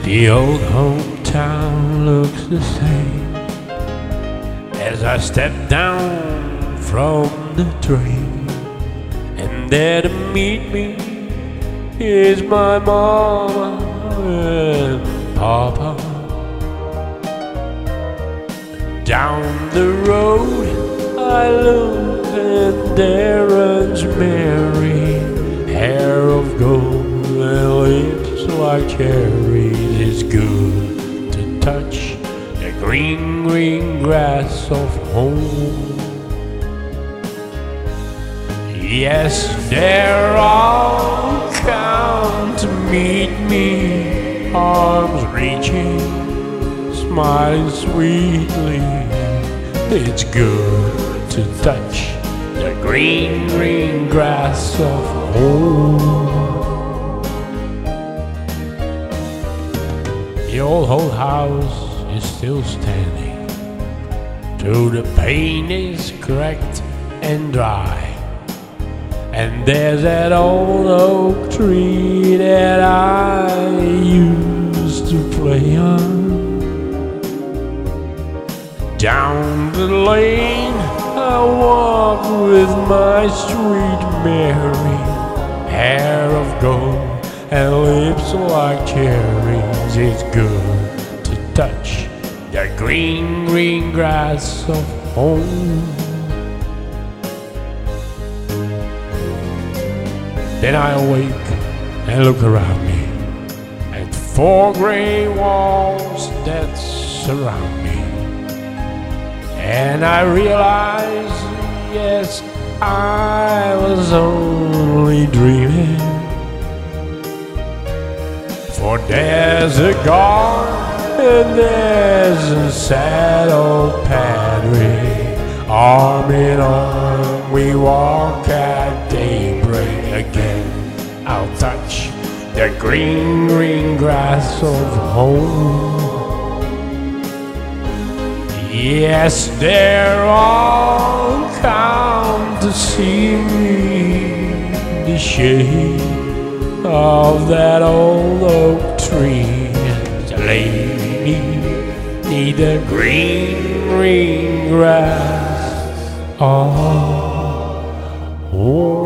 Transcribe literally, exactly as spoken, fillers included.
The old hometown looks the same as I step down from the train, and there to meet me is my mama and papa. Down the road I look and there runs Mary, hair of gold and lips like cherries. It's good to touch the green, green grass of home. Yes, they're all come to meet me, arms reaching, smiling sweetly. It's good to touch the green, green grass of home. The old old house is still standing, though the paint is cracked and dry, and there's that old oak tree that I used to play on. Down the lane I walk with my sweet Mary, hair of gold and lips like cherries. It's good to touch the green, green grass of home. Then I awake and look around me at four gray walls that surround me, and I realize, yes, I was only dreaming. For there's a guard and there's a sad old padre, arm in arm we walk at daybreak. Again I'll touch the green, green grass of home. Yes, they're all come to see me, the shade of that old oak tree. The lady need the green, green grass. Oh, oh.